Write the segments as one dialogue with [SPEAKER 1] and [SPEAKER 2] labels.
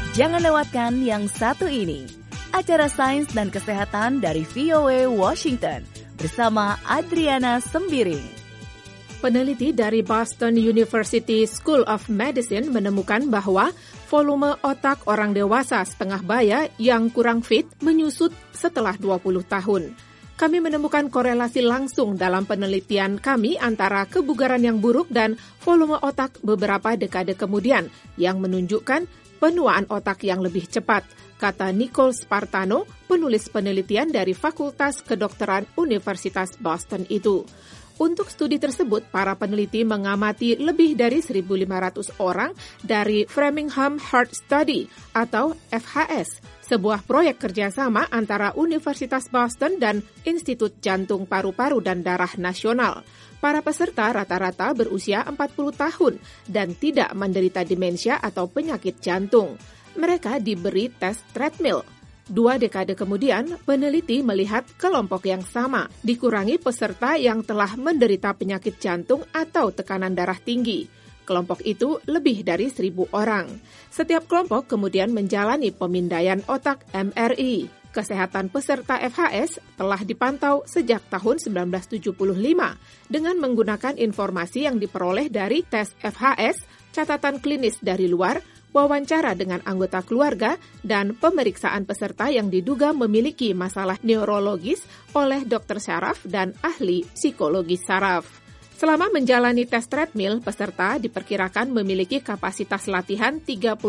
[SPEAKER 1] Jangan lewatkan yang satu ini. Acara Sains dan Kesehatan dari VOA Washington bersama Adriana Sembiring.
[SPEAKER 2] Peneliti dari Boston University School of Medicine menemukan bahwa volume otak orang dewasa setengah baya yang kurang fit menyusut setelah 20 tahun. Kami menemukan korelasi langsung dalam penelitian kami antara kebugaran yang buruk dan volume otak beberapa dekade kemudian yang menunjukkan penuaan otak yang lebih cepat, kata Nicole Spartano, penulis penelitian dari Fakultas Kedokteran Universitas Boston itu. Untuk studi tersebut, para peneliti mengamati lebih dari 1.500 orang dari Framingham Heart Study atau FHS, sebuah proyek kerjasama antara Universitas Boston dan Institut Jantung Paru-Paru dan Darah Nasional. Para peserta rata-rata berusia 40 tahun dan tidak menderita demensia atau penyakit jantung. Mereka diberi tes treadmill. 2 dekade kemudian, peneliti melihat kelompok yang sama, dikurangi peserta yang telah menderita penyakit jantung atau tekanan darah tinggi. Kelompok itu lebih dari 1.000 orang. Setiap kelompok kemudian menjalani pemindaian otak MRI. Kesehatan peserta FHS telah dipantau sejak tahun 1975 dengan menggunakan informasi yang diperoleh dari tes FHS, catatan klinis dari luar, wawancara dengan anggota keluarga, dan pemeriksaan peserta yang diduga memiliki masalah neurologis oleh dokter saraf dan ahli psikologi saraf. Selama menjalani tes treadmill, peserta diperkirakan memiliki kapasitas latihan 39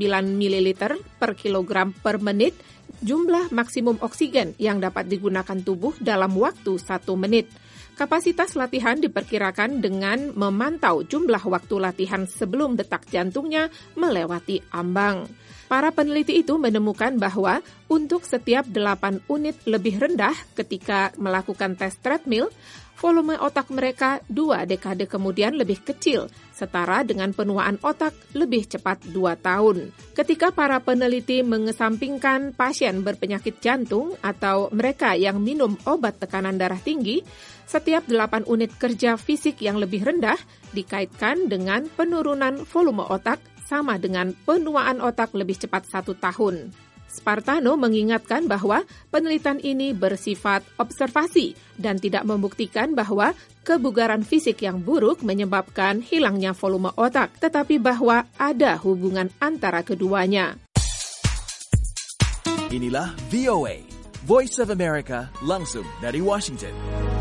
[SPEAKER 2] ml per kilogram per menit, jumlah maksimum oksigen yang dapat digunakan tubuh dalam waktu 1 menit. Kapasitas latihan diperkirakan dengan memantau jumlah waktu latihan sebelum detak jantungnya melewati ambang. Para peneliti itu menemukan bahwa untuk setiap 8 unit lebih rendah ketika melakukan tes treadmill, volume otak mereka 2 dekade kemudian lebih kecil, setara dengan penuaan otak lebih cepat 2 tahun. Ketika para peneliti mengesampingkan pasien berpenyakit jantung atau mereka yang minum obat tekanan darah tinggi, setiap 8 unit kerja fisik yang lebih rendah dikaitkan dengan penurunan volume otak sama dengan penuaan otak lebih cepat 1 tahun. Spartano mengingatkan bahwa penelitian ini bersifat observasi dan tidak membuktikan bahwa kebugaran fisik yang buruk menyebabkan hilangnya volume otak, tetapi bahwa ada hubungan antara keduanya.
[SPEAKER 3] Inilah VOA, Voice of America, langsung dari Washington.